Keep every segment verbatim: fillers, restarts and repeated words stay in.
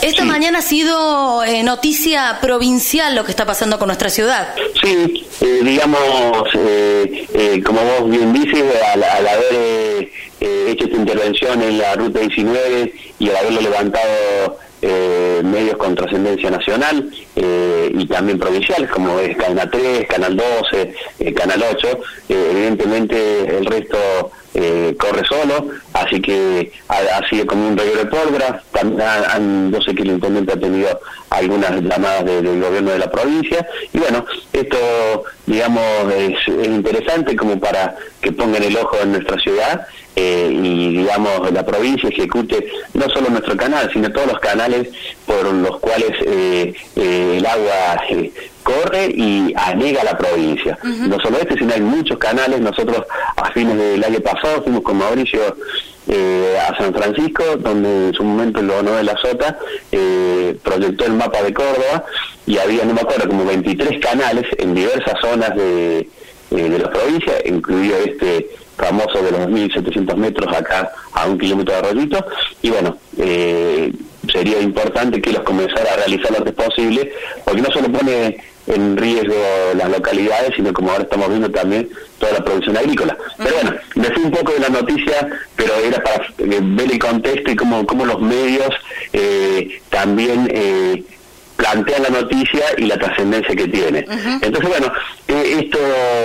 Esta sí. mañana ha sido eh, noticia provincial lo que está pasando con nuestra ciudad. Sí, eh, digamos, eh, eh, como vos bien dices, al, al haber eh, eh, hecho esta intervención en la Ruta diecinueve y al haberlo levantado eh, medios con trascendencia nacional eh, y también provinciales, como es Cadena tres, Canal doce, eh, Canal ocho, eh, evidentemente el resto eh, corre solo, así que ha, ha sido como un reguero de pólvora. Han, yo sé que el intendente ha tenido algunas llamadas de, del gobierno de la provincia, y bueno, esto digamos es, es interesante como para que pongan el ojo en nuestra ciudad, eh, y digamos la provincia ejecute no solo nuestro canal, sino todos los canales por los cuales eh, eh, el agua eh, corre y anega la provincia. Uh-huh. No solo este, sino hay muchos canales. Nosotros a fines del año pasado fuimos con Mauricio eh, a San Francisco, donde en su momento el gobernador de la Sota eh, proyectó el mapa de Córdoba, y había, no me acuerdo, como veintitrés canales en diversas zonas de, eh, de la provincia, incluido este famoso de los mil setecientos metros acá a un kilómetro de Arroyito, y bueno, eh, sería importante que los comenzara a realizar lo antes posible, porque no solo pone en riesgo las localidades, sino como ahora estamos viendo también toda la producción agrícola. Pero bueno, me fui un poco de la noticia, pero era para eh, ver el contexto y cómo, cómo los medios eh, también eh, plantean la noticia y la trascendencia que tiene. Uh-huh. Entonces bueno, eh, esto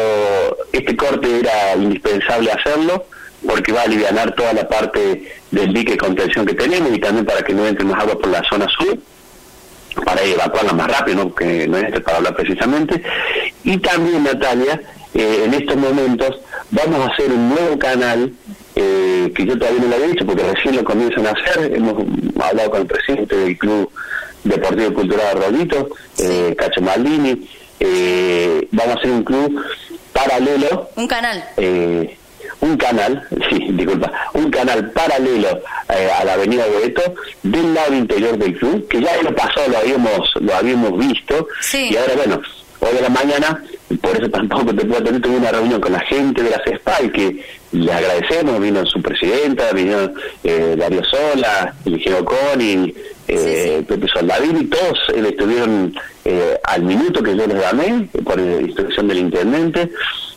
este corte era indispensable hacerlo, porque va a alivianar toda la parte del dique de contención que tenemos, y también para que no entre más agua por la zona sur, para evacuarla más rápido, ¿no? Que no es este para hablar precisamente. Y también, Natalia, eh, en estos momentos vamos a hacer un nuevo canal, eh, que yo todavía no lo había dicho porque recién lo comienzan a hacer. Hemos hablado con el presidente del Club Deportivo Cultural Arroyito, sí. eh, Cacho Maldini. Eh, vamos a hacer un club paralelo. Un canal. Eh, un canal, sí, disculpa, un canal paralelo eh, a la avenida Boeto, del lado interior del club, que ya en lo pasado lo habíamos lo habíamos visto, sí. Y ahora bueno, hoy de la mañana, por eso tampoco te puedo tener, tuve una reunión con la gente de la CESPAL, que le agradecemos, vino su presidenta, vino eh, Darío Sola, Eligio Coni, eh, sí, sí. Pepe Soldadini, y todos eh, estuvieron eh, al minuto que yo les llamé, por instrucción del intendente.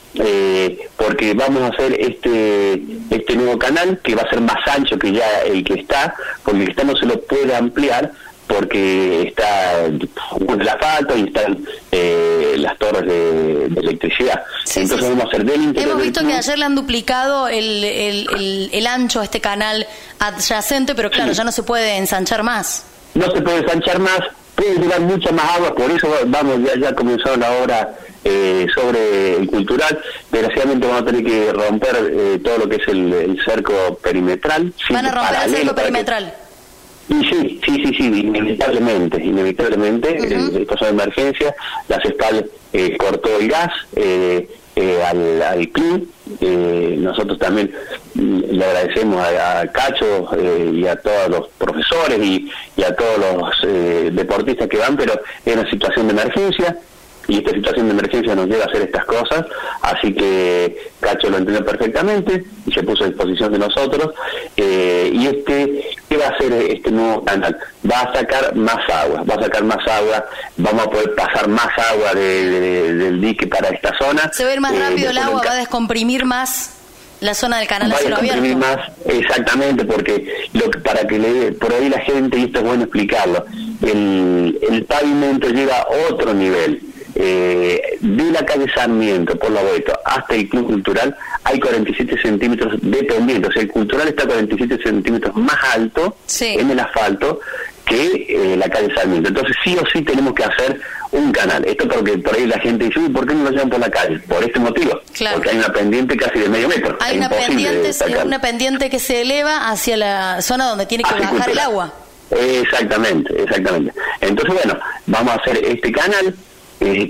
Eh, porque vamos a hacer este este nuevo canal, que va a ser más ancho que ya el que está, porque el que está no se lo puede ampliar porque está el asfalto y están eh, las torres de, de electricidad. Sí, entonces sí, vamos a hacer del interior. Hemos visto del que ayer le han duplicado el, el, el, el ancho a este canal adyacente, pero claro, sí. ya no se puede ensanchar más. No se puede ensanchar más, puede llevar mucha más agua, por eso vamos ya ya comenzó la obra Eh, sobre el cultural. Desgraciadamente vamos a tener que romper eh, todo lo que es el, el cerco perimetral. ¿Van a romper el cerco perimetral? Que... Y sí, sí, sí, sí, inevitablemente, inevitablemente, uh-huh. En caso de emergencia, la CESPAL eh, cortó el gas eh, eh, al, al club. Eh, nosotros también le agradecemos a, a Cacho eh, y a todos los profesores y, y a todos los eh, deportistas que van, pero es una situación de emergencia, y esta situación de emergencia nos lleva a hacer estas cosas, así que Cacho lo entendió perfectamente y se puso a disposición de nosotros. Eh, y este, ¿qué va a hacer este nuevo canal? Va a sacar más agua, va a sacar más agua, vamos a poder pasar más agua de, de, del dique para esta zona. Se va a ir más rápido eh, el agua, va a descomprimir más la zona del canal a cielo abierto. Más, exactamente, porque lo que, para que le por ahí la gente, y esto es bueno explicarlo, el, el pavimento llega a otro nivel. Eh, de la calle Sarmiento por la Boeto hasta el Club Cultural hay cuarenta y siete centímetros de pendiente, o sea, el Cultural está cuarenta y siete centímetros más alto, sí, en el asfalto que eh, la calle Sarmiento. Entonces sí o sí tenemos que hacer un canal. Esto porque por ahí la gente dice, uy, ¿por qué no lo llevan por la calle? Por este motivo, claro, porque hay una pendiente casi de medio metro. Hay una pendiente, una pendiente que se eleva hacia la zona donde tiene que hacia bajar el, el agua. Exactamente, exactamente. Entonces bueno, vamos a hacer este canal Eh,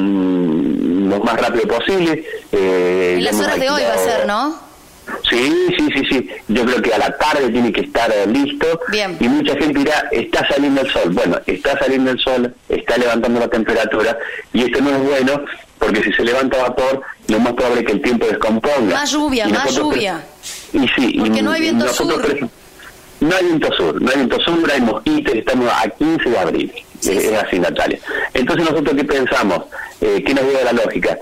con lo más rápido posible. Eh, en las horas de hoy va a ser, ¿no? Sí, sí, sí, sí. Yo creo que a la tarde tiene que estar eh, listo. Bien. Y mucha gente dirá, está saliendo el sol. Bueno, está saliendo el sol, está levantando la temperatura, y esto no es bueno, porque si se levanta vapor, lo más probable es que el tiempo descomponga. Más lluvia, más lluvia. Y sí, porque y, no hay viento sur. no hay viento sur, no hay viento sur, hay mosquitos, estamos a quince de abril, sí, es, sí. es así, Natalia. Entonces nosotros ¿qué pensamos? Eh, ¿Qué nos lleva la lógica?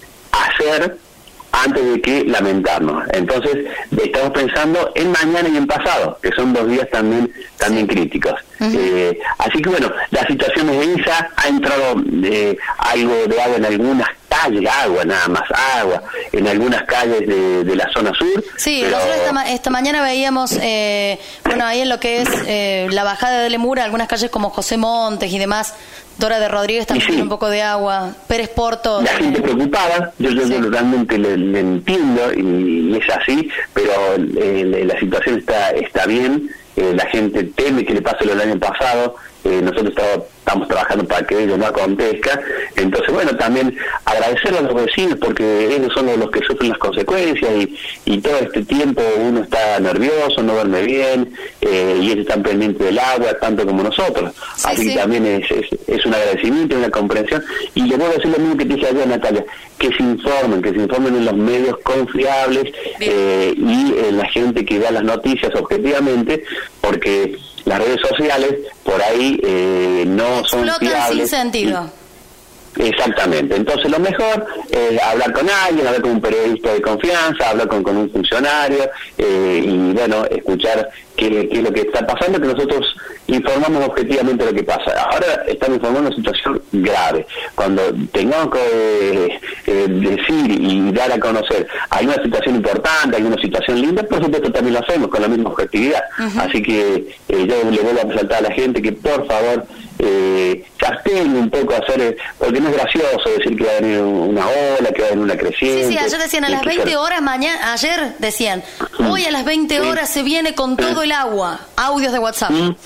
Hacer antes de que lamentarnos. Entonces estamos pensando en mañana y en pasado, que son dos días también también críticos. Uh-huh. eh, así que bueno, la situación es esa, ha entrado eh, algo de agua en algunas calles, agua nada más, agua, en algunas calles de, de la zona sur. Sí, pero... nosotros esta, ma- esta mañana veíamos, eh, bueno, ahí en lo que es eh, la bajada de Lemura, algunas calles como José Montes y demás, Dora de Rodríguez también sí. tiene un poco de agua, Pérez Porto. La gente preocupada, yo, yo, sí. yo realmente le, le entiendo y, y es así, pero eh, la situación está está bien, eh, la gente teme que le pase lo del año pasado, eh, nosotros estamos, estamos trabajando para que ello no acontezca, entonces bueno, también agradecerle a los vecinos porque ellos son los que sufren las consecuencias y, y todo este tiempo uno está nervioso, no duerme bien, eh, y ellos están pendientes del agua tanto como nosotros, sí, así sí. que también es, es, es un agradecimiento, una comprensión, y le voy a decir lo mismo que te dije ayer, Natalia, que se informen, que se informen en los medios confiables eh, y en la gente que da las noticias objetivamente, porque las redes sociales por ahí eh, no son fiables. Sin sentido. Y, exactamente. Entonces lo mejor es hablar con alguien, hablar con un periodista de confianza, hablar con, con un funcionario eh, y bueno, escuchar qué, qué es lo que está pasando, que nosotros informamos objetivamente lo que pasa. Ahora estamos informando una situación grave. Cuando tengamos que eh, eh, decir y dar a conocer hay una situación importante, hay una situación linda, por supuesto también lo hacemos con la misma objetividad. Uh-huh. Así que eh, yo le vuelvo a resaltar a la gente que por favor eh, se abstenga un poco a hacer, porque no es gracioso decir que va a venir una ola, que va a venir una creciente. Sí, sí, ayer decían a las veinte horas, mañana, ayer decían, hoy a las veinte horas sí. se viene con todo el agua, audios de WhatsApp. ¿Mm?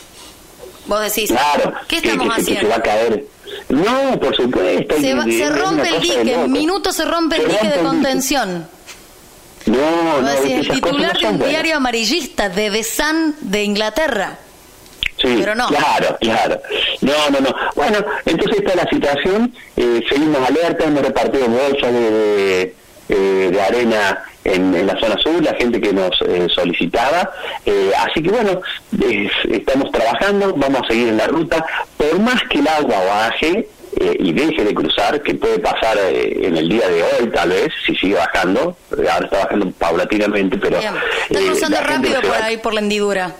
Vos decís, claro, ¿qué estamos que, que, haciendo? Que se va a caer. No, por supuesto. Se, va, que, se rompe el dique, en minutos se rompe se el dique de contención. Dique. No, no, decís, el titular de un diario amarillista de The Sun de Inglaterra. Sí, pero no. claro, claro. No, no, no. Bueno, entonces esta es la situación. Eh, seguimos alerta, hemos repartido bolsas de, de, eh, de arena en, en la zona sur, la gente que nos eh, solicitaba. Eh, así que bueno, eh, estamos trabajando, vamos a seguir en la ruta. Por más que el agua baje eh, y deje de cruzar, que puede pasar eh, en el día de hoy tal vez, si sigue bajando, ahora está bajando paulatinamente, pero... Bien. Está cruzando eh, rápido por ahí, por la hendidura.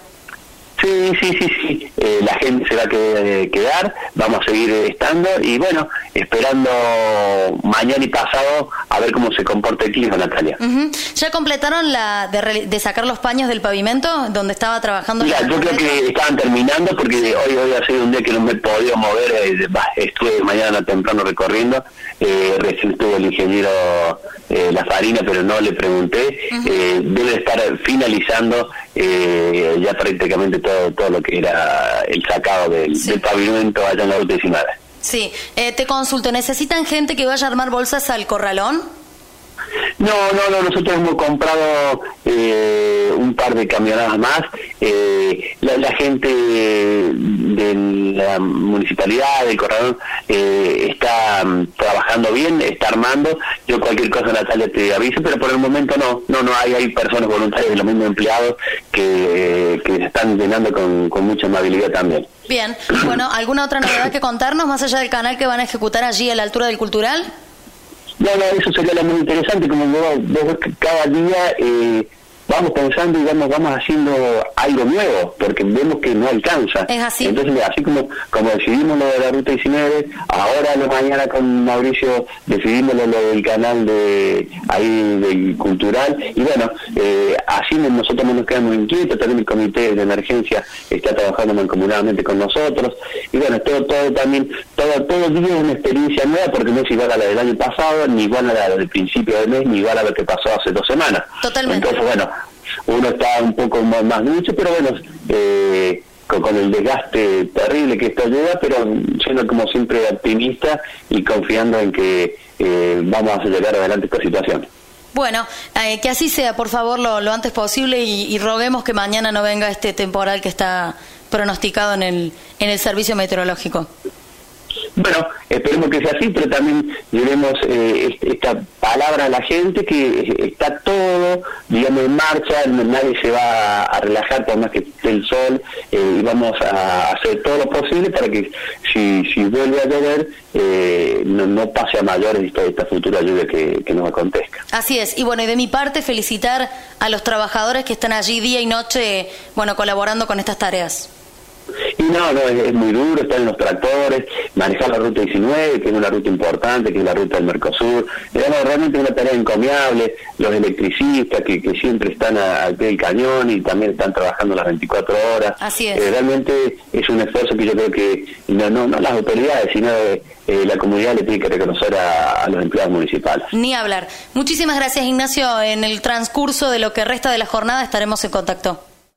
Sí, sí, sí, sí. Eh, la gente se va a quedar, quedar, vamos a seguir estando y bueno, esperando mañana y pasado a ver cómo se comporta el clima, Natalia. Uh-huh. ¿Ya completaron la de, re, de sacar los paños del pavimento donde estaba trabajando? Mira, yo creo que estaban terminando porque hoy hoy ha sido un día que no me he podido mover, eh, estuve mañana temprano recorriendo, eh, recién estuvo el ingeniero eh, La Farina, pero no le pregunté, uh-huh. eh, debe estar finalizando eh, ya prácticamente todo, todo lo que era el sacado del, sí. del pavimento allá en la ruta diecinueve. Sí, eh, te consulto, ¿necesitan gente que vaya a armar bolsas al corralón? No, no, no, nosotros hemos comprado eh, un par de camionadas más. Eh, la, la gente de la municipalidad, del Corralón, eh, está um, trabajando bien, está armando. Yo cualquier cosa, Natalia, te aviso, pero por el momento no, no, no hay, hay personas voluntarias, los mismos empleados que, eh, que se están llenando con, con mucha amabilidad también. Bien, bueno, ¿alguna otra novedad que contarnos más allá del canal que van a ejecutar allí a la altura del Cultural? No, no, eso sería lo muy interesante, como vos ves que cada día eh, vamos pensando y vamos, vamos haciendo algo nuevo, porque vemos que no alcanza. Es así. Entonces, así como como decidimos lo de la Ruta diecinueve, ahora lo mañana con Mauricio decidimos lo, lo del canal de ahí del Cultural, y bueno, eh, así nosotros no nos quedamos inquietos, también el comité de emergencia está trabajando mancomunadamente con nosotros, y bueno, todo todo también, todo todo día es una experiencia nueva, porque no es igual a la del año pasado, ni igual a la del principio del mes, ni igual a lo que pasó hace dos semanas. Totalmente. Entonces, bueno, uno está un poco más, más ducho, pero bueno, eh, con, con el desgaste terrible que esto lleva, pero siendo como siempre optimista y confiando en que eh, vamos a llegar adelante esta situación. Bueno, eh, que así sea, por favor, lo, lo antes posible y, y roguemos que mañana no venga este temporal que está pronosticado en el, en el servicio meteorológico. Bueno, esperemos que sea así, pero también llevemos eh, esta palabra a la gente que está todo, digamos, en marcha, nadie se va a relajar por más que esté el sol, eh, y vamos a hacer todo lo posible para que si, si vuelve a llover, eh, no, no pase a mayores esta, esta futura lluvia que, que nos acontezca. Así es, y bueno, y de mi parte felicitar a los trabajadores que están allí día y noche, bueno, colaborando con estas tareas. Y no, no, es, es muy duro estar en los tractores, manejar la ruta diecinueve, que es una ruta importante, que es la ruta del Mercosur. Es realmente una tarea encomiable, los electricistas que, que siempre están al pie del cañón y también están trabajando las veinticuatro horas. Así es. Eh, realmente es un esfuerzo que yo creo que no, no, no las autoridades, sino eh, la comunidad le tiene que reconocer a, a los empleados municipales. Ni hablar. Muchísimas gracias, Ignacio. En el transcurso de lo que resta de la jornada estaremos en contacto.